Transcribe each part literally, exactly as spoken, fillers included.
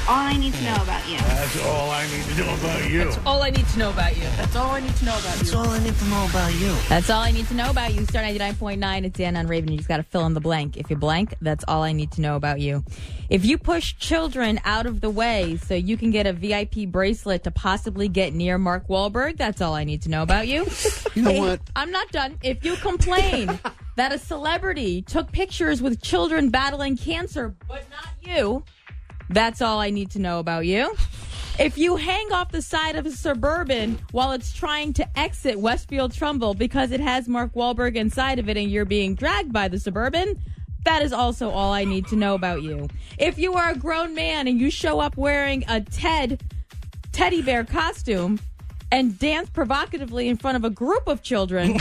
all I need to know about you. That's all I need to know about you. That's all I need to know about you. That's all I need to know about That's you. all I need to know about you. That's all I need to know about you. Star ninety-nine point nine. It's Dan on Raven. You just got to fill in the blank. If you blank, that's all I need to know about you. If you push children out of the way so you can get a V I P bracelet to possibly get near Mark Wahlberg, that's all I need to know about you. You know If- what? I'm not done. If you complain that a celebrity took pictures with children battling cancer, but not you, that's all I need to know about you. If you hang off the side of a Suburban while it's trying to exit Westfield Trumbull because it has Mark Wahlberg inside of it and you're being dragged by the Suburban, that is also all I need to know about you. If you are a grown man and you show up wearing a Ted teddy bear costume and dance provocatively in front of a group of children,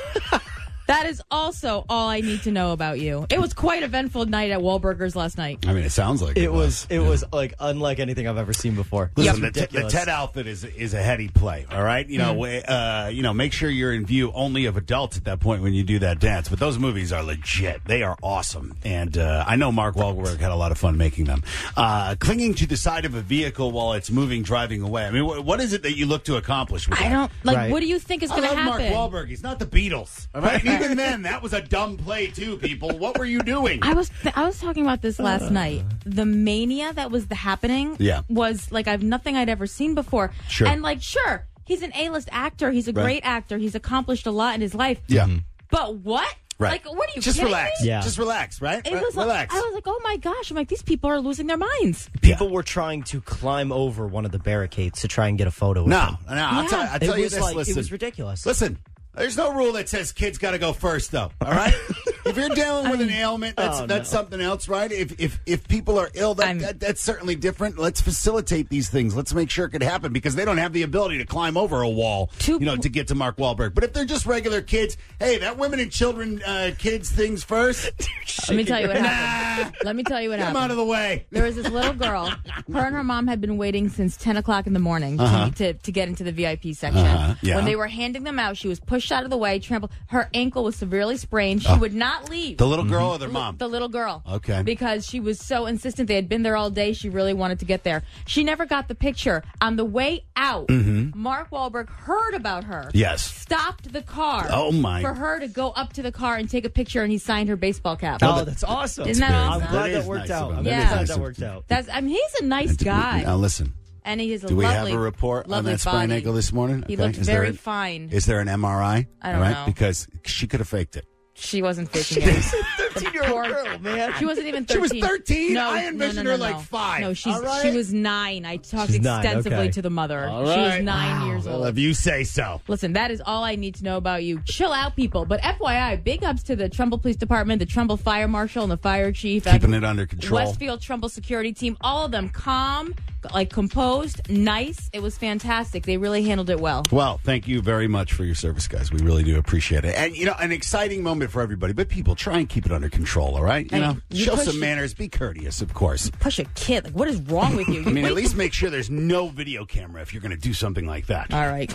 that is also all I need to know about you. It was quite an eventful night at Wahlburgers last night. I mean, it sounds like it, It was it Yeah. was like unlike anything I've ever seen before. Listen, It's the, te- the ridiculous. Ted outfit is is a heady play. All right, you know, Mm-hmm. uh, you know, make sure you're in view only of adults at that point when you do that dance. But those movies are legit; they are awesome, and uh, I know Mark Wahlberg had a lot of fun making them. Uh, clinging to the side of a vehicle while it's moving, driving away. I mean, wh- what is it that you look to accomplish with I that? don't like. Right. What do you think is I going to love happen? Mark Wahlberg. He's not the Beatles. All right, even then, that was a dumb play too. People, what were you doing? I was th- I was talking about this last night. The mania that was the happening Yeah. was like I've nothing I'd ever seen before. Sure. And like, sure, he's an A-list actor. He's a Right. great actor. He's accomplished a lot in his life. Yeah. But what? Right. Like, what are you Just kidding relax. me? Yeah. Just relax. Right. It Re- was like, relax. I was like, oh my gosh! I'm like, these people are losing their minds. People were trying to climb over one of the barricades to try and get a photo with no, him. no. I'll Yeah. tell, I'll It tell you was this. like listen. it was ridiculous. Listen, there's no rule that says kids got to go first, though. All right. If you're dealing with an ailment, that's Oh, that's no. something else, right? If if if people are ill, that, I'm- that that's certainly different. Let's facilitate these things. Let's make sure it could happen because they don't have the ability to climb over a wall, Two- you know, to get to Mark Wahlberg. But if they're just regular kids, hey, that women and children uh, kids things first. Let me tell you what Nah. happened. Let me tell you what Come happened. out of the way. There was this little girl. Her and her mom had been waiting since ten o'clock in the morning to, to to get into the V I P section. Uh-huh, yeah. When they were handing them out, she was pushed out of the way, trampled. Her ankle was severely sprained. She would not leave. The little girl or their mom? The little girl. Okay. Because she was so insistent. They had been there all day. She really wanted to get there. She never got the picture. On the way out, Mark Wahlberg heard about her. Mm-hmm. Yes. Stopped the car. Oh, my. For her to go up to the car and take a picture, and he signed her baseball cap. Oh, that's awesome. Isn't that big. awesome? I'm glad That that is worked nice out. of him. I'm That really is glad nice that of worked out. That's. I mean, he's a nice guy. Now listen. And he is a Do we lovely, have a report on lovely that sprained body. ankle this morning? He Okay. looked Is there very an- fine. Is there an M R I? I don't All right? know. Because she could have faked it. She wasn't faking it. thirteen-year-old Poor- girl, man. She wasn't even She thirteen. was thirteen? No, I no, envisioned no, her no, like no. five. No, she's All right. she was nine. I talked She's nine, extensively okay. to the mother. All She was right. nine years Well, old. if you say so. Listen, that is all I need to know about you. Chill out, people. But F Y I, big ups to the Trumbull Police Department, the Trumbull Fire Marshal, and the Fire Chief. Keeping it under control. Westfield Trumbull Security Team. All of them calm, like composed, nice. It was fantastic. They really handled it well. Well, thank you very much for your service, guys. We really do appreciate it. And, you know, an exciting moment for everybody. But people, try and keep it under control, all right? You Hey, know, you show push- some manners. Be courteous, of course. Push a kid. Like, what is wrong with you? I mean, You at wait- least make sure there's no video camera if you're going to do something like that. All right.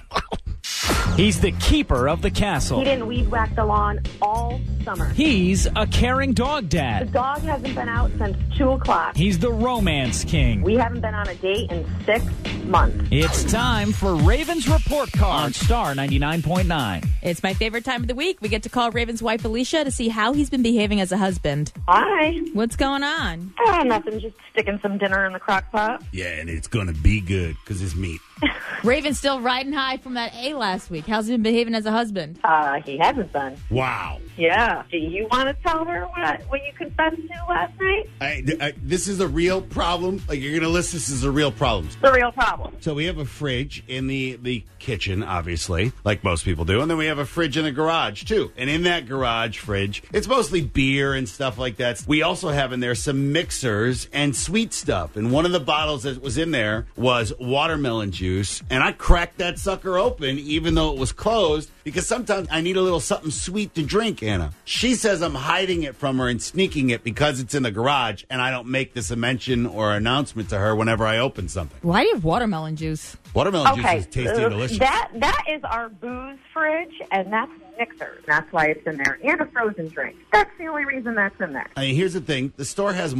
He's the keeper of the He castle. didn't weed whack the lawn all summer. He's a caring dog The dad. dog hasn't been out since two o'clock. He's the romance king. We haven't been on a date in six months. It's time for Raven's Report Card on Star ninety-nine point nine. It's my favorite time of the week. We get to call Raven's wife, Alicia, to see how he's been behaving as a husband. Hi. What's going on? Oh, nothing. Just sticking some dinner in the crock pot. Yeah, and it's going to be good because it's meat. Raven's still riding high from that A last week. How's he been behaving as a husband? Uh, he hasn't been. Wow. Yeah. Do you want to tell her what, what you confessed to last night? I, I, this is a real problem. Like, you're going to list this as a real problem. It's the real problem. So we have a fridge in the, the kitchen, obviously, like most people do. And then we have a fridge in the garage, too. And in that garage fridge, it's mostly beer and stuff like that. We also have in there some mixers and sweet stuff. And one of the bottles that was in there was watermelon juice. And I cracked that sucker open, even though it was closed, because sometimes I need a little something sweet to drink, Anna. She says I'm hiding it from her and sneaking it because it's in the garage. And I don't make this a mention or announcement to her whenever I open something. Why do you have watermelon juice? Watermelon Okay. juice is tasty uh, and delicious. That that is our booze fridge, and that's mixers. That's why it's in there, and a frozen drink. That's the only reason that's in there. I mean, here's the thing. The store has more.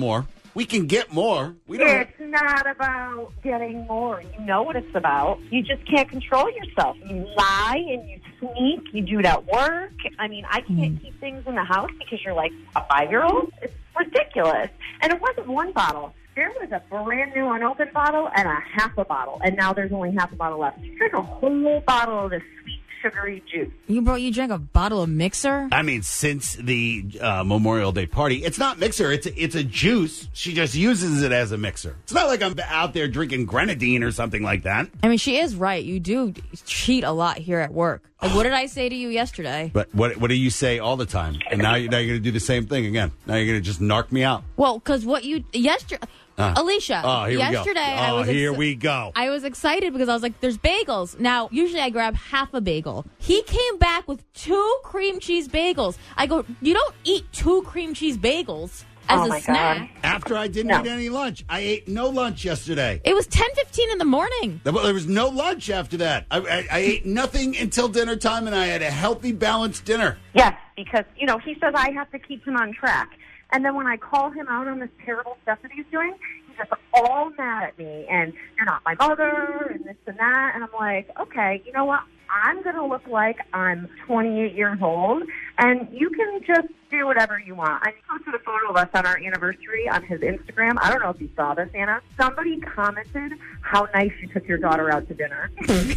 We can get more. We don't. It's not about getting more. You know what it's about. You just can't control yourself. You lie and you sneak. You do it at work. I mean, I can't keep things in the house because you're like a five-year-old. It's ridiculous. And it wasn't one bottle. There was a brand new unopened bottle and a half a bottle. And now there's only half a bottle left. You drink a whole bottle of this sweet, sugary juice. You brought you drank a bottle of Mixer? I mean, since the uh, Memorial Day party, it's not mixer. It's it's a juice. She just uses it as a mixer. It's not like I'm out there drinking grenadine or something like that. I mean, she is right. You do cheat a lot here at work. Like, what did I say to you yesterday? But what what do you say all the time? And now, you, now you're going to do the same thing again. Now you're going to just narc me out. Well, because what you yesterday, Uh, Alicia. Oh, here yesterday, we go. I Oh, was here ex- we go. I was excited because I was like, "There's bagels." Now, usually I grab half a bagel. He came back with two cream cheese bagels. I go, "You don't eat two cream cheese bagels as Oh, a my snack." God. After I didn't No. eat any lunch, I ate no lunch yesterday. It was ten fifteen in the morning. There there was no lunch after that. I, I, I ate nothing until dinner time, and I had a healthy, balanced dinner. Yes, because, you know, he says I have to keep him on track. And then when I call him out on this terrible stuff that he's doing, he's just all mad at me. And you're not my mother, and this and that. And I'm like, okay, you know what? I'm going to look like I'm twenty-eight years old, and you can just do whatever you want. I posted a photo of us on our anniversary on his Instagram. I don't know if you saw this, Anna. Somebody commented how nice you took your daughter out to dinner.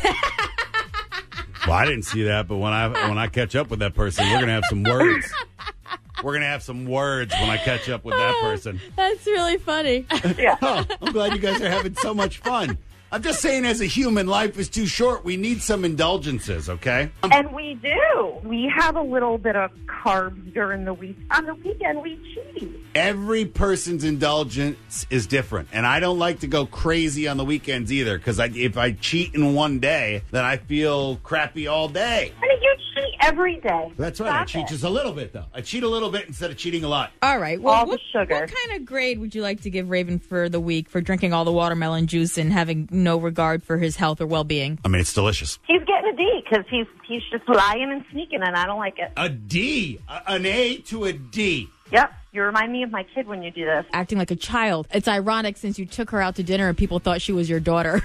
Well, I didn't see that, but when I when I catch up with that person, we're gonna have some words. We're gonna have some words when I catch up with that person. That's really funny. Yeah. Oh, I'm glad you guys are having so much fun. I'm just saying, as a human, life is too short. We need some indulgences, okay? And we do. We have a little bit of carbs during the week. On the weekend, we cheat. Every person's indulgence is different, and I don't like to go crazy on the weekends either. Because I, if I cheat in one day, then I feel crappy all day. I mean, you cheat every day. That's right. I Stop cheat it. just a little bit, though. I cheat a little bit instead of cheating a lot. All right. Well, All the what, sugar. what kind of grade would you like to give Raven for the week for drinking all the watermelon juice and having no regard for his health or well-being? I mean, it's delicious. He's getting a D because he's he's just lying and sneaking, and I don't like it. A D, a- an A to a D. Yep. You remind me of my kid when you do this. Acting like a child. It's ironic since you took her out to dinner and people thought she was your daughter.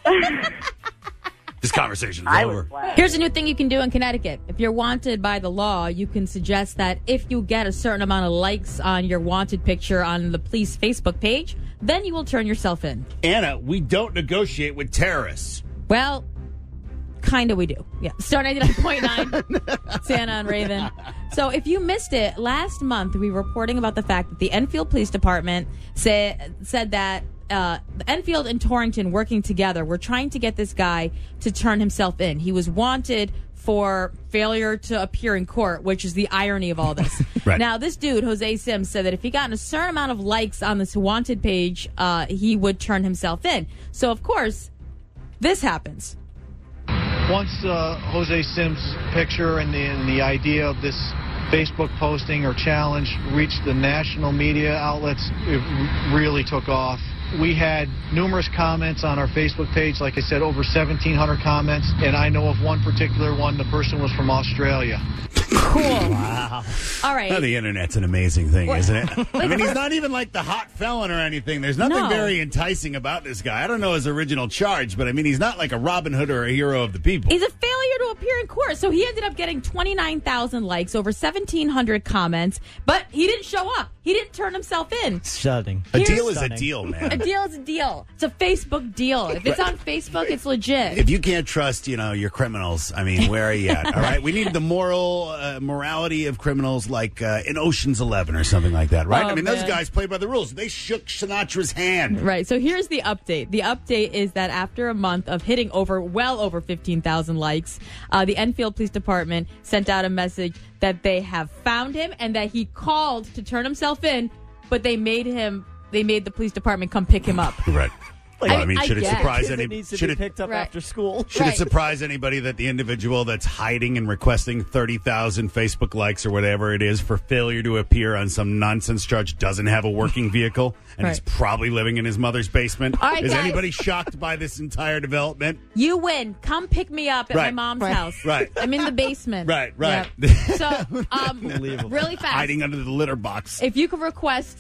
This conversation's I over. was glad. Here's a new thing you can do in Connecticut. If you're wanted by the law, you can suggest that if you get a certain amount of likes on your wanted picture on the police Facebook page, then you will turn yourself in. Anna, we don't negotiate with terrorists. Well, kind of we do. Yeah. Star ninety-nine point nine, Santa and Raven. So if you missed it, last month we were reporting about the fact that the Enfield Police Department say, said that uh, Enfield and Torrington working together were trying to get this guy to turn himself in. He was wanted for failure to appear in court, which is the irony of all this. Right. Now, this dude, Jose Sims, said that if he got a certain amount of likes on this wanted page, uh, he would turn himself in. So, of course, this happens. Once uh, Jose Sims' picture and the, and the idea of this Facebook posting or challenge reached the national media outlets, it really took off. We had numerous comments on our Facebook page. Like I said, over seventeen hundred comments. And I know of one particular one. The person was from Australia. Cool. Wow. All right. Oh, the internet's an amazing thing, isn't it? I mean, he's not even like the hot felon or anything. There's nothing No. very enticing about this guy. I don't know his original charge, but I mean, he's not like a Robin Hood or a hero of the people. He's a failure to appear in court. So he ended up getting twenty-nine thousand likes, over seventeen hundred comments, but he didn't show up. He didn't turn himself in. Stunning. a here's- deal is a Stunning. deal, A man. deal is a deal. It's a Facebook deal. If it's on Facebook, it's legit. If you can't trust, you know, your criminals, I mean, where are you at? All right, we need the moral uh, morality of criminals, like uh, in Ocean's Eleven or something like that, right? Oh, I mean, those man. guys play by the rules. They shook Sinatra's hand. Right. So here's the update. The update is that after a month of hitting over, well over fifteen thousand likes, uh, the Enfield Police Department sent out a message that they have found him and that he called to turn himself in, but they made him, they made the police department come pick him up. Right. Well, I, I- mean, I should it guess. surprise Kid that any? needs to Should be it picked up Right. after school. Should Right. it surprise anybody that the individual that's hiding and requesting thirty thousand Facebook likes or whatever it is for failure to appear on some nonsense charge doesn't have a working vehicle and he's Right. probably living in his mother's basement? All right, is guys. anybody shocked by this entire development? You win. Come pick me up at my Right. mom's Right. house. Right. I'm in the basement. Right, right. Yep. So, um, Unbelievable. really fast. Hiding under the litter box. If you could request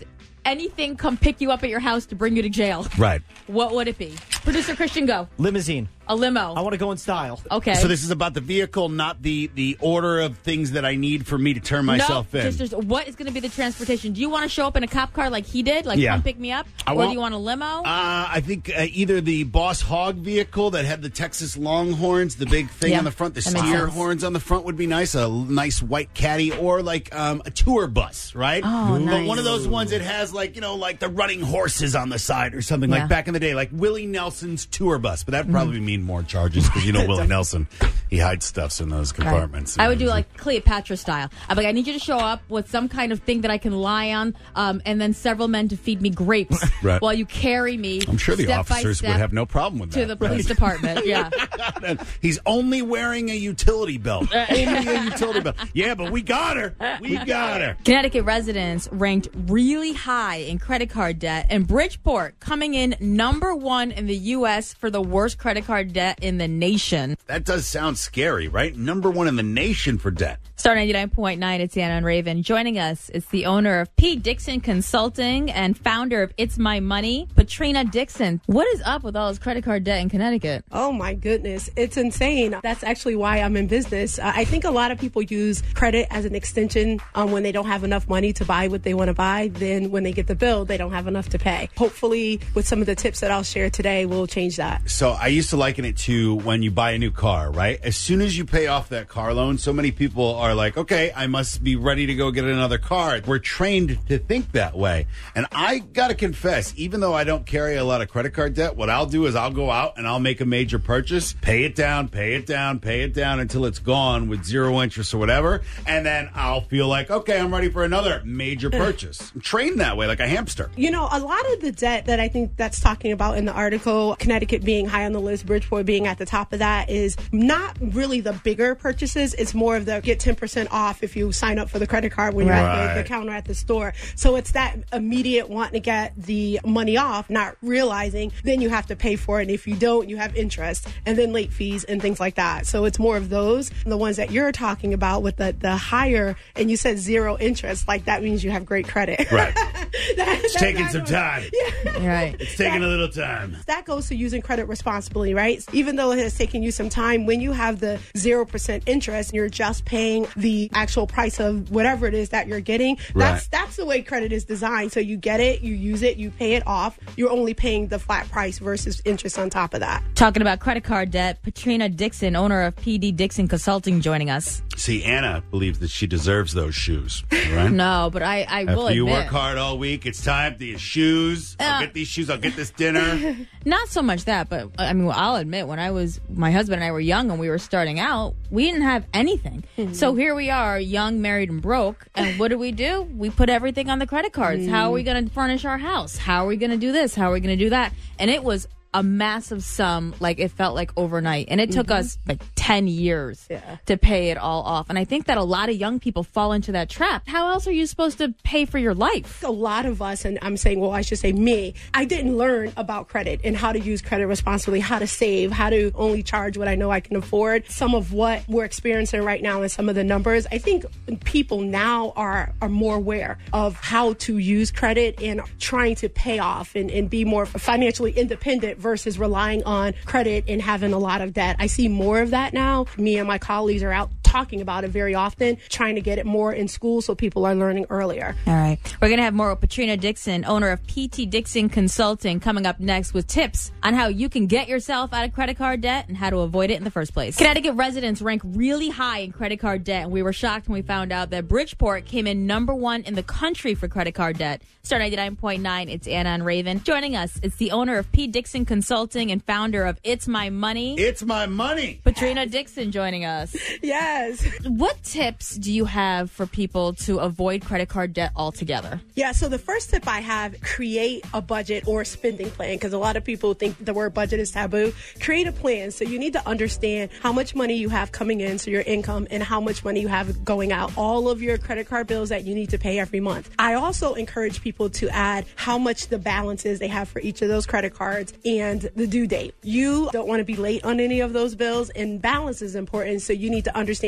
anything come pick you up at your house to bring you to jail, Right. what would it be? Producer Christian, go. Limousine. A limo. I want to go in style. Okay. So this is about the vehicle, not the the order of things that I need for me to turn myself no, in. Just, just what is going to be the transportation? Do you want to show up in a cop car like he did, like Yeah. come pick me up, I or want- do you want a limo? Uh, I think uh, either the Boss Hog vehicle that had the Texas Longhorns, the big thing Yeah, on the front, the that makes steer sense. horns on the front would be nice. A l- nice white caddy, or like um, a tour bus, right? Oh, But nice. one of those ones that has like you know like the running horses on the side or something Yeah. like back in the day, like Willie Nelson's tour bus. But that'd probably mean more charges because you know Willie Nelson, he hides stuffs in those compartments. I would do like Cleopatra style. I'm like, I need you to show up with some kind of thing that I can lie on, um, and then several men to feed me grapes Right. while you carry me. I'm sure the step by officers would step have no problem with that. to the police department. Yeah. He's only wearing a utility belt. Only a utility belt. Yeah, but we got her. We got her. Connecticut residents ranked really high in credit card debt, and Bridgeport coming in number one in the U S for the worst credit card debt in the nation. That does sound scary, right? Number one in the nation for debt. Star ninety-nine point nine, it's Anna and Raven. Joining us is the owner of P. Dixon Consulting and founder of It's My Money, Patrina Dixon. What is up with all this credit card debt in Connecticut? Oh my goodness, it's insane. That's actually why I'm in business. Uh, I think a lot of people use credit as an extension um, when they don't have enough money to buy what they want to buy. Then when they get the bill, they don't have enough to pay. Hopefully, with some of the tips that I'll share today, we'll change that. So I used to liken it to when you buy a new car, right? As soon as you pay off that car loan, so many people are like, okay, I must be ready to go get another car. We're trained to think that way. And I got to confess, even though I don't carry a lot of credit card debt, what I'll do is I'll go out and I'll make a major purchase, pay it down, pay it down, pay it down until it's gone with zero interest or whatever. And then I'll feel like, okay, I'm ready for another major purchase. I'm trained that way, like a hamster. You know, a lot of the debt that I think that's talking about in the article, Connecticut being high on the list, Bridgeport being at the top of that, is not really the bigger purchases. It's more of the get ten percent off if you sign up for the credit card when you're at the, Right. the counter at the store. So it's that immediate wanting to get the money off, not realizing then you have to pay for it. And if you don't, you have interest and then late fees and things like that. So it's more of those, the ones that you're talking about with the, the higher, and you said zero interest, like that means you have great credit. Right. That- It's that's taking not some going- time. Yeah. Right. It's taking a little time. That goes to using credit responsibly, right? Even though it has taken you some time, when you have the zero percent interest, you're just paying the actual price of whatever it is that you're getting. That's Right. that's the way credit is designed. So you get it, you use it, you pay it off. You're only paying the flat price versus interest on top of that. Talking about credit card debt, Patrina Dixon, owner of P D Dixon Consulting, joining us. See, Anna believes that she deserves those shoes, right? No, but I, I will After you admit, work hard all week, it's time for your shoes. I'll Uh, get these shoes. I'll get this dinner. not so much that, but I mean, I'll admit, when I was, my husband and I were young and we were starting out, we didn't have anything. So here we are, young, married, and broke. And what do we do? We put everything on the credit cards. How are we going to furnish our house? How are we going to do this? How are we going to do that? And it was a massive sum, like it felt like overnight. And it took us like ten years Yeah. to pay it all off. And I think that a lot of young people fall into that trap. How else are you supposed to pay for your life? A lot of us, and I'm saying, well, I should say me, I didn't learn about credit and how to use credit responsibly, how to save, how to only charge what I know I can afford. Some of what we're experiencing right now and some of the numbers, I think people now are, are more aware of how to use credit and trying to pay off and, and be more financially independent versus relying on credit and having a lot of debt. I see more of that now. Me and my colleagues are out talking about it very often, trying to get it more in school so people are learning earlier. All right. We're going to have more with Patrina Dixon, owner of P T Dixon Consulting, coming up next with tips on how you can get yourself out of credit card debt and how to avoid it in the first place. Connecticut residents rank really high in credit card debt, and we were shocked when we found out that Bridgeport came in number one in the country for credit card debt. Star ninety-nine point nine, it's Anna and Raven. Joining us, it's the owner of P. Dixon Consulting and founder of It's My Money, It's my money. Patrina Dixon, joining us. Yes. What tips do you have for people to avoid credit card debt altogether? Yeah, so the first tip I have, create a budget or spending plan, because a lot of people think the word budget is taboo. Create a plan. So you need to understand how much money you have coming in, so your income, and how much money you have going out. All of your credit card bills that you need to pay every month. I also encourage people to add how much the balance is they have for each of those credit cards and the due date. You don't want to be late on any of those bills, and balance is important, so you need to understand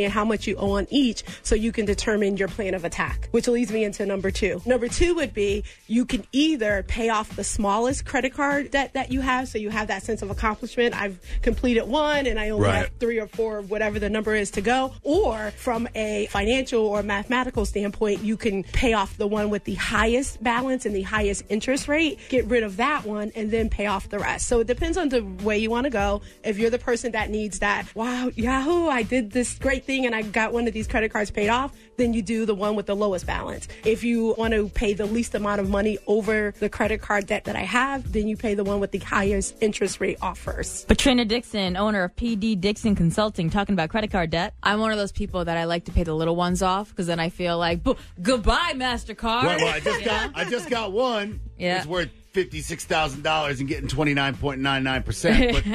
understand how much you owe on each so you can determine your plan of attack, which leads me into number two. Number two would be you can either pay off the smallest credit card debt that you have, so you have that sense of accomplishment. I've completed one and I only Right. have three or four, whatever the number is to go. Or from a financial or mathematical standpoint, you can pay off the one with the highest balance and the highest interest rate, get rid of that one, and then pay off the rest. So it depends on the way you want to go. If you're the person that needs that, wow, Yahoo, I did this great thing and I got one of these credit cards paid off, then you do the one with the lowest balance. If you want to pay the least amount of money over the credit card debt that I have, then you pay the one with the highest interest rate off first. Patrina Dixon, owner of P D Dixon Consulting, talking about credit card debt. I'm one of those people that I like to pay the little ones off because then I feel like, goodbye, MasterCard. Well, well, I just got I just got one. Yeah. It's worth fifty-six thousand dollars and getting twenty-nine point nine nine percent. But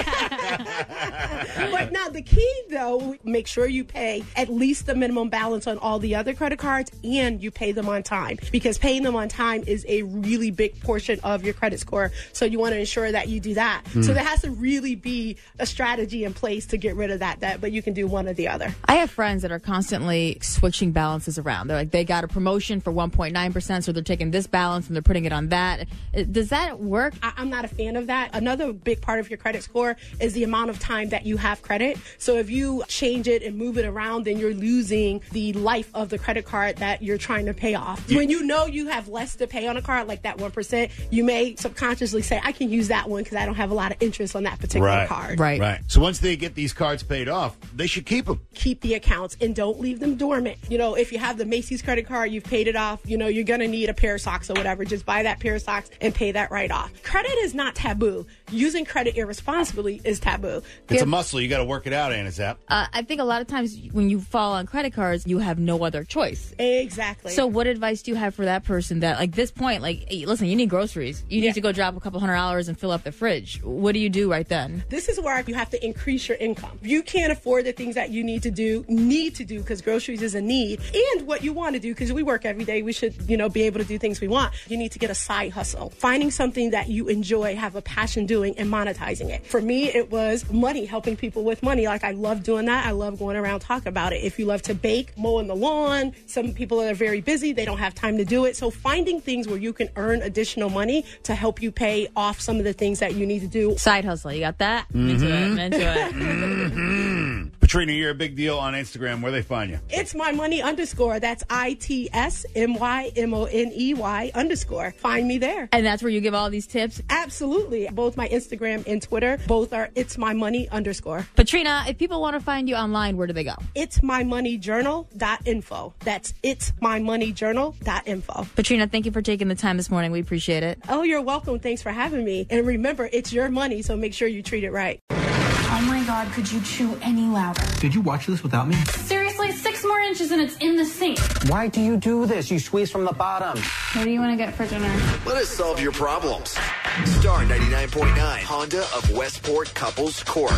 But now the key, though, make sure you pay at least the minimum balance on all the other credit cards and you pay them on time, because paying them on time is a really big portion of your credit score. So you want to ensure that you do that. Mm. So there has to really be a strategy in place to get rid of that debt, but you can do one or the other. I have friends that are constantly switching balances around. They're like, they got a promotion for one point nine percent, so they're taking this balance and they're putting it on that. Does that work? I, I'm not a fan of that. Another big part of your credit score is the amount of time that you have credit. So if you change it and move it around, then you're losing the life of the credit card that you're trying to pay off. When you know you have less to pay on a card, like that one percent, you may subconsciously say, I can use that one because I don't have a lot of interest on that particular Right. card. Right. right. So once they get these cards paid off, they should keep them. Keep the accounts and don't leave them dormant. You know, if you have the Macy's credit card, you've paid it off, you know, you're going to need a pair of socks or whatever. Just buy that pair of socks and pay that right off. Credit is not taboo. Using credit irresponsibly is taboo. It's a muscle. You got to work it out, Anna Zapp. Uh, I think a lot of times when you fall on credit cards, you have no other choice. Exactly. So what advice do you have for that person that, like, this point, like, hey, listen, you need groceries. You need Yeah. to go drop a couple hundred dollars and fill up the fridge. What do you do right then? This is where you have to increase your income. If you can't afford the things that you need to do, need to do, because groceries is a need, and what you want to do, because we work every day, we should, you know, be able to do things we want. You need to get a side hustle. Finding something that you enjoy, have a passion doing, and monetizing it. For me, it was money, helping people with money. Like, I love doing that. I love going around talk about it. If you love to bake, mowing the lawn, some people are very busy. They don't have time to do it. So finding things where you can earn additional money to help you pay off some of the things that you need to do. Side hustle. You got that? I'm into it. I'm into it. Mm-hmm. Patrina, you're a big deal on Instagram. Where they find you? It's my money underscore. That's I T S M Y M O N E Y underscore. Find me there. And that's where you give all these tips? Absolutely. Both my Instagram and Twitter, both are It's My Money underscore. Patrina, if people want to find you online, where do they go? It's my money journal dot info. That's It's My Money Journal dot info. Patrina, thank you for taking the time this morning. We appreciate it. Oh, you're welcome. Thanks for having me. And remember, it's your money, so make sure you treat it right. Oh my God, could you chew any louder? Did you watch this without me? Seriously, six more inches and it's in the sink. Why do you do this? You squeeze from the bottom. What do you want to get for dinner? Let us solve your problems. Star ninety-nine point nine, Honda of Westport Couples Court.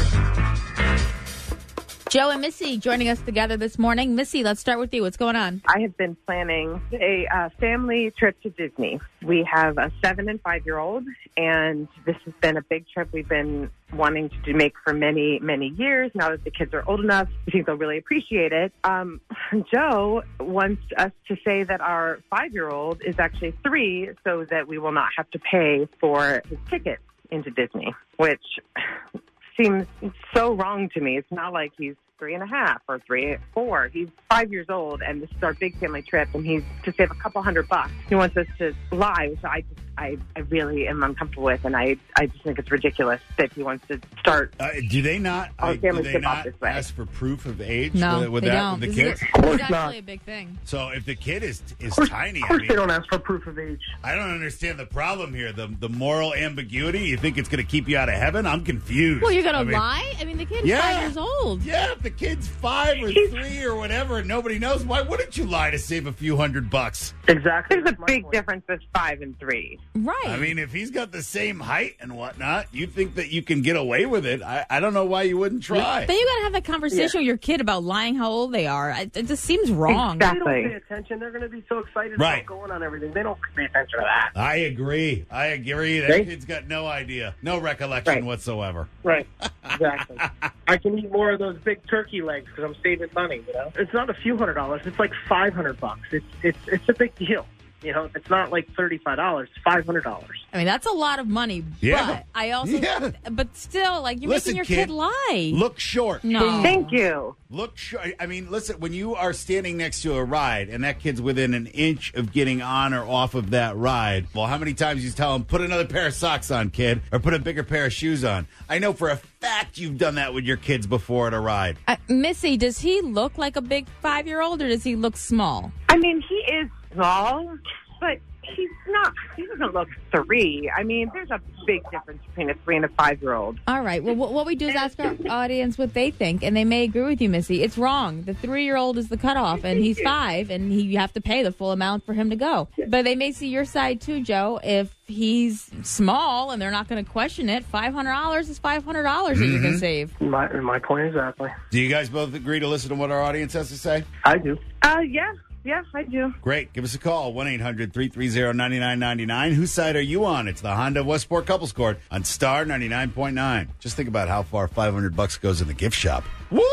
Joe and Missy joining us together this morning. Missy, let's start with you. What's going on? I have been planning a uh, family trip to Disney. We have a seven and five year old, and this has been a big trip we've been wanting to make for many, many years. Now that the kids are old enough, we think they'll really appreciate it. Um, Joe wants us to say that our five year old is actually three, so that we will not have to pay for his ticket into Disney, which seems so wrong to me. It's not like he's three and a half or three, four. He's five years old, and this is our big family trip, and he's to save a couple hundred bucks. He wants us to lie, which I just, I, I really am uncomfortable with, and I, I just think it's ridiculous that he wants to start. Uh, do they not? Our uh, family do they trip off not this way. ask for proof of age? No, with, with they that, don't. With This the is kids? a- course it's not. actually a big thing. So if the kid is is Of course, tiny, of I course mean, they don't ask for proof of age. I don't understand the problem here. The the moral ambiguity. You think it's going to keep you out of heaven? I'm confused. Well, you're going to I mean, lie? I mean, the kid's Yeah. five years old. Yeah, if the kid's five or three or whatever, and nobody knows, why wouldn't you lie to save a few hundred bucks? Exactly. There's a That's my big point. difference with five and three. Right. I mean, if he's got the same height and whatnot, you think that you can get away with it. I, I don't know why you wouldn't try. Then you got to have that conversation Yeah. with your kid about lying how old they are. It, it just seems wrong. They don't pay attention. They're going to be so excited Right. about going on everything. They don't pay attention to that. I agree. I agree. That Right? kid's got no idea, no recollection Right. whatsoever. Right. Exactly. I can eat more of those big turkey legs because I'm saving money. You know, it's not a few hundred dollars. It's like five hundred bucks. It's it's it's a big deal. You know, it's not like thirty-five dollars. It's five hundred dollars. I mean, that's a lot of money. Yeah. But I also, Yeah. but still, like, you're Listen, making your kid, kid, lie. Look short. No. Thank you. Look short. I mean, listen, when you are standing next to a ride and that kid's within an inch of getting on or off of that ride, well, how many times you tell him, put another pair of socks on, kid, or put a bigger pair of shoes on? I know for a fact you've done that with your kids before at a ride. Uh, Missy, does he look like a big five-year-old, or does he look small? I mean, he is small, but he's not, he doesn't look three. I mean, there's a big difference between a three and a five-year-old. All right. Well, what what we do is ask our audience what they think, and they may agree with you, Missy. It's wrong. The three-year-old is the cutoff, and he's five, and he, you have to pay the full amount for him to go. But they may see your side, too, Joe. If he's small and they're not going to question it, five hundred dollars is five hundred dollars that you can save. My my point exactly. Do you guys both agree to listen to what our audience has to say? I do. Uh, yeah. Yeah, I do. Great. Give us a call, one eight hundred three three zero nine nine nine nine. Whose side are you on? It's the Honda Westport Couples Court on Star ninety-nine point nine. Just think about how far five hundred bucks goes in the gift shop. Woo!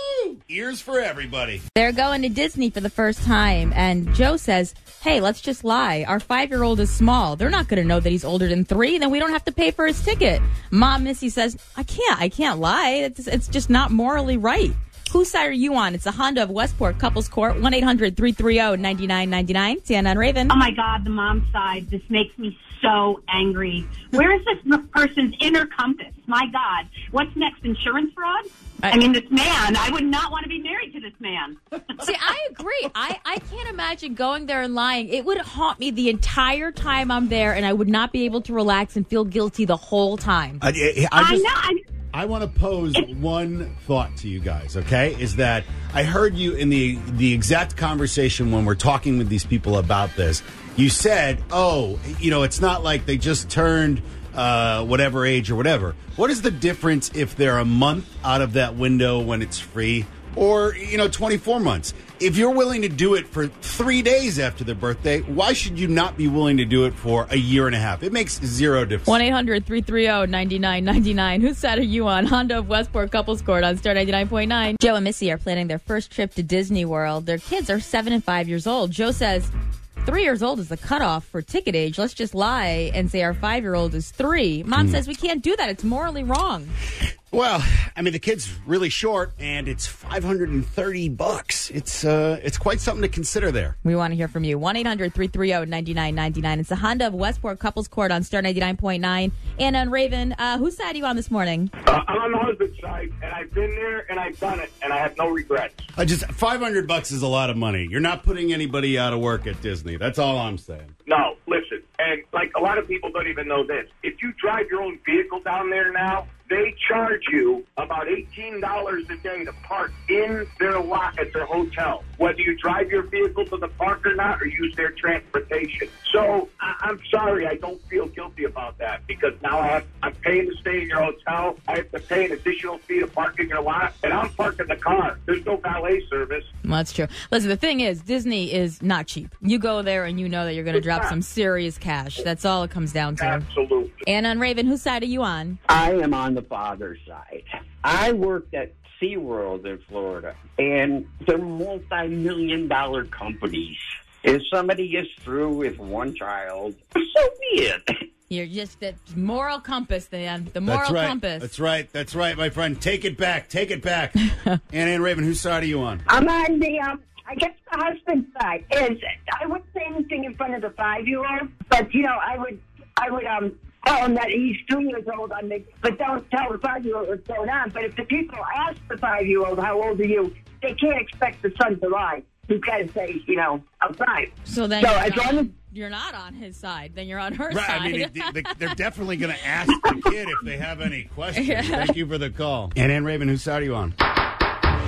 Ears for everybody. They're going to Disney for the first time, and Joe says, hey, let's just lie. Our five-year-old is small. They're not going to know that he's older than three, then we don't have to pay for his ticket. Mom, Missy, says, I can't. I can't lie. It's, it's just not morally right. Whose side are you on? It's the Honda of Westport Couples Court, one eight hundred three three zero nine nine nine nine. Sienna and Raven. Oh, my God, the mom side. This makes me so angry. Where is this person's inner compass? My God. What's next, insurance fraud? I, I mean, this man, I would not want to be married to this man. See, I agree. I, I can't imagine going there and lying. It would haunt me the entire time I'm there, and I would not be able to relax and feel guilty the whole time. I, I, I, just, I know. I, I want to pose one thought to you guys, okay? Is that I heard you in the the exact conversation when we're talking with these people about this. You said, oh, you know, it's not like they just turned uh, whatever age or whatever. What is the difference if they're a month out of that window when it's free or, you know, twenty-four months? If you're willing to do it for three days after their birthday, why should you not be willing to do it for a year and a half? It makes zero difference. one eight hundred three three zero nine nine nine nine. Whose side are you on? Honda of Westport Couples Court on Star ninety-nine point nine. Joe and Missy are planning their first trip to Disney World. Their kids are seven and five years old. Joe says three years old is the cutoff for ticket age. Let's just lie and say our five-year-old is three. Mom mm. says we can't do that. It's morally wrong. Well, I mean, the kid's really short, and it's five hundred thirty bucks. It's uh, it's quite something to consider there. We want to hear from you. one eight hundred three three zero nine nine nine nine. It's the Honda of Westport Couples Court on Star ninety-nine point nine. And on Raven, uh, whose side are you on this morning? Uh, I'm on the husband's side, and I've been there, and I've done it, and I have no regrets. I just five hundred bucks is a lot of money. You're not putting anybody out of work at Disney. That's all I'm saying. No, listen, and like a lot of people don't even know this. If you drive your own vehicle down there now, they charge you about eighteen dollars a day to park in their lot at their hotel, whether you drive your vehicle to the park or not or use their transportation. So I- I'm sorry, I don't feel guilty about that because now I have, I'm paying to stay in your hotel. I have to pay an additional fee to park in your lot, and I'm parking the car. There's no valet service. Well, that's true. Listen, the thing is, Disney is not cheap. You go there and you know that you're going to drop some serious cash. That's all it comes down to. Absolutely. And on Raven, whose side are you on? I am on the father's side. I worked at SeaWorld in Florida, and they're multi-million dollar companies. If somebody gets through with one child, so be it. You're just the moral compass, then. The moral That's right. compass. That's right. That's right, my friend. Take it back. Take it back. Anna and Raven, whose side are you on? I'm on the, um, I guess the husband's side. Is I wouldn't say anything in front of the five-year-old, but, you know, I would, I would, um, tell him that he's two years old, on the, but don't tell the five-year-old what's going on. But if the people ask the five-year-old, how old are you, they can't expect the son to lie. He's got to say, you know, I'm five. So then so you're, as not, long as, you're not on his side. Then you're on her Right, side. I mean, it, they, they're definitely going to ask the kid if they have any questions. Yeah. Thank you for the call. And Ann Raven, whose side are you on?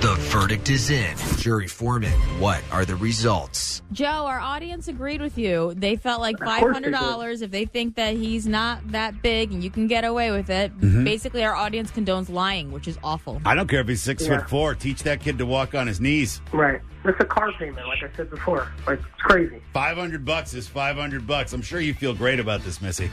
The verdict is in. Jury foreman, what are the results? Joe, our audience agreed with you. They felt like five hundred dollars if they think that he's not that big and you can get away with it. Mhm. Basically, our audience condones lying, which is awful. I don't care if he's six Yeah. foot four. Teach that kid to walk on his knees. Right. It's a car payment, like I said before. Like, it's crazy. Five hundred bucks is five hundred bucks. I'm sure you feel great about this, Missy.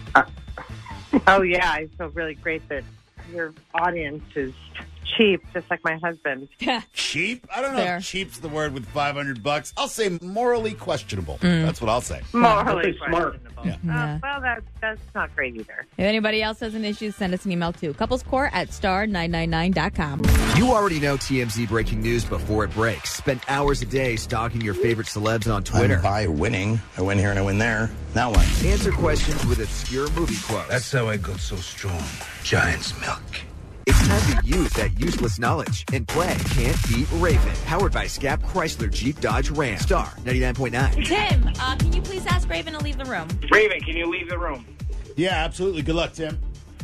Oh, yeah. I feel really great that your audience is cheap, just like my husband. Cheap? I don't know Fair. if cheap's the word with five hundred bucks. I'll say morally questionable. Mm. That's what I'll say. Morally smart. questionable. Yeah. Uh, well, that, that's not great either. If anybody else has an issue, send us an email to couplescore at star nine nine nine dot com. You already know T M Z breaking news before it breaks. Spend hours a day stalking your favorite celebs on Twitter. I'm by winning. I win here and I win there. Now what? Answer questions with obscure movie quotes. That's how I got so strong. Giant's milk. It's time to use that useless knowledge and play Can't Beat Raven. Powered by Scap Chrysler Jeep Dodge Ram. Star ninety-nine point nine. Tim, uh, can you please ask Raven to leave the room? Raven, can you leave the room? Yeah, absolutely. Good luck, Tim.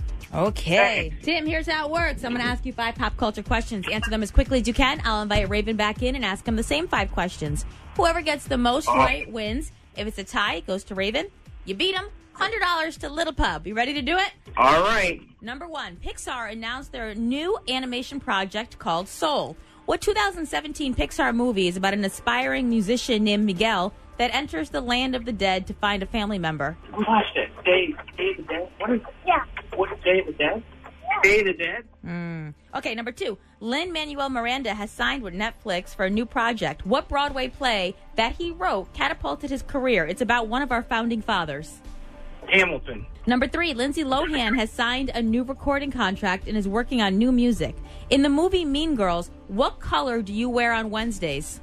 Okay. Tim, here's how it works. I'm going to ask you five pop culture questions. Answer them as quickly as you can. I'll invite Raven back in and ask him the same five questions. Whoever gets the most Uh-huh. right wins. If it's a tie, it goes to Raven. You beat him. one hundred dollars to Little Pub. You ready to do it? All right. Number one, Pixar announced their new animation project called Soul. What two thousand seventeen Pixar movie is about an aspiring musician named Miguel that enters the land of the dead to find a family member? Watch it. Day, Day of the Dead? What is it? Yeah. What is Day of the Dead? Day of the Dead? Mm. Okay, number two. Lin-Manuel Miranda has signed with Netflix for a new project. What Broadway play that he wrote catapulted his career? It's about one of our founding fathers. Hamilton. Number three, Lindsay Lohan has signed a new recording contract and is working on new music. In the movie Mean Girls, what color do you wear on Wednesdays?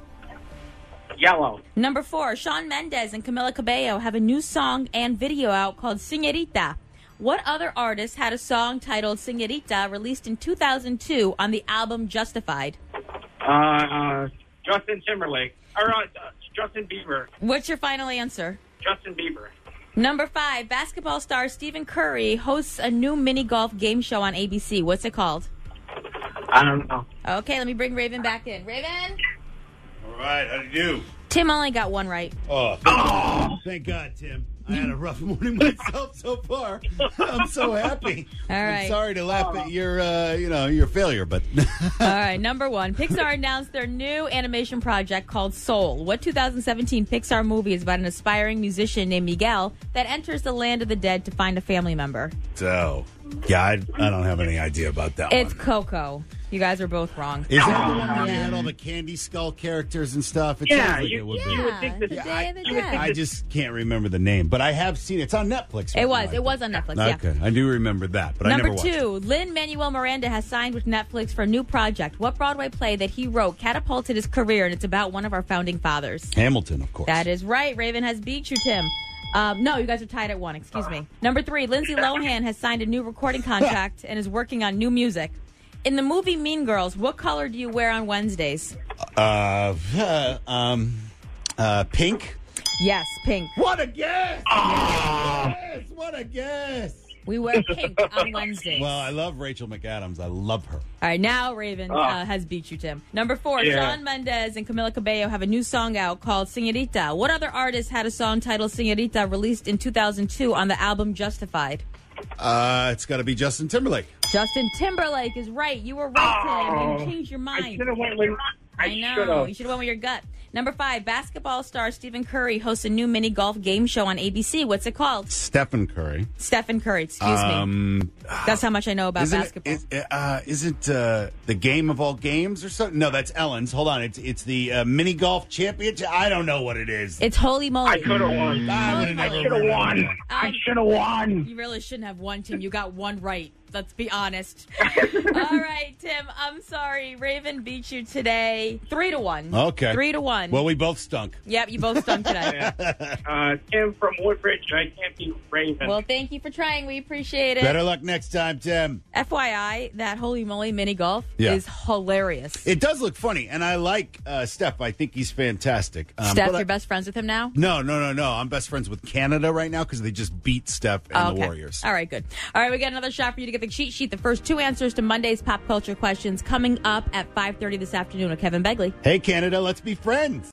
Yellow. Number four, Shawn Mendes and Camila Cabello have a new song and video out called Señorita. What other artist had a song titled Señorita released in two thousand two on the album Justified? Uh, uh, Justin Timberlake. Or uh, Justin Bieber. What's your final answer? Justin Bieber. Number five, basketball star Stephen Curry hosts a new mini golf game show on A B C. What's it called? I don't know. Okay, let me bring Raven back in. Raven? All right, how do you do? Tim only got one right. Oh, thank, thank God, Tim. I had a rough morning myself so far. I'm so happy. All right. I'm sorry to laugh at your, uh, you know, your failure, but All right, number one. Pixar announced their new animation project called Soul. What two thousand seventeen Pixar movie is about an aspiring musician named Miguel that enters the land of the dead to find a family member? so yeah, I, I don't have any idea about that It's one. Coco. You guys are both wrong. Is that the one where they Yeah. had all the candy skull characters and stuff? It Yeah, sounds like you- it would you be. would think that- the Yeah, Day of the you would Dead. think I just can't remember the name, but I have seen it. It's on Netflix. It was. It was on Netflix, yeah. Okay, I do remember that, but Number I never watched it. two, Lin-Manuel Miranda has signed with Netflix for a new project. What Broadway play that he wrote catapulted his career, and it's about one of our founding fathers? Hamilton, of course. That is right. Raven has beat you, Tim. Um, no, you guys are tied at one. Excuse me. Number three, Lindsay Lohan has signed a new recording contract and is working on new music. In the movie Mean Girls, what color do you wear on Wednesdays? Uh, uh, um, uh, pink. Yes, pink. What a guess! Yes, what a guess! We wear pink on Wednesdays. Well, I love Rachel McAdams. I love her. All right, now Raven Oh. uh, has beat you, Tim. Number four, Yeah. Shawn Mendes and Camila Cabello have a new song out called Señorita. What other artist had a song titled Señorita released in two thousand two on the album Justified? Uh, it's got to be Justin Timberlake. Justin Timberlake is right. You were right, Tim. Oh. You changed your mind. I should have went with. I, I know. should've. You should have went with your gut. Number five, basketball star Stephen Curry hosts a new mini golf game show on A B C. What's it called? Stephen Curry. Stephen Curry, excuse um, me. That's how much I know about isn't basketball. It, is, uh, isn't uh, the game of all games or something? No, that's Ellen's. Hold on. It's it's the uh, mini golf championship. I don't know what it is. It's Holy Moly. I could have won. I would have I never should have won. remembered. I should have won. You really shouldn't have won, Tim. You got one right. Let's be honest. All right, Tim. I'm sorry. Raven beat you today. Three to one. Okay. Three to one. Well, we both stunk. Yep, you both stunk today. Uh, Tim from Woodbridge. I can't be Raven. Well, thank you for trying. We appreciate it. Better luck next time, Tim. F Y I, that Holy Moly mini golf Yeah. is hilarious. It does look funny, and I like uh, Steph. I think he's fantastic. Um, Steph, but I- you're best friends with him now? No, no, no, no. I'm best friends with Canada right now because they just beat Steph and Oh, the okay. Warriors. All right, good. All right, we got another shot for you to get the the cheat sheet. The first two answers to Monday's pop culture questions coming up at five thirty this afternoon with Kevin Begley. Hey, Canada, let's be friends.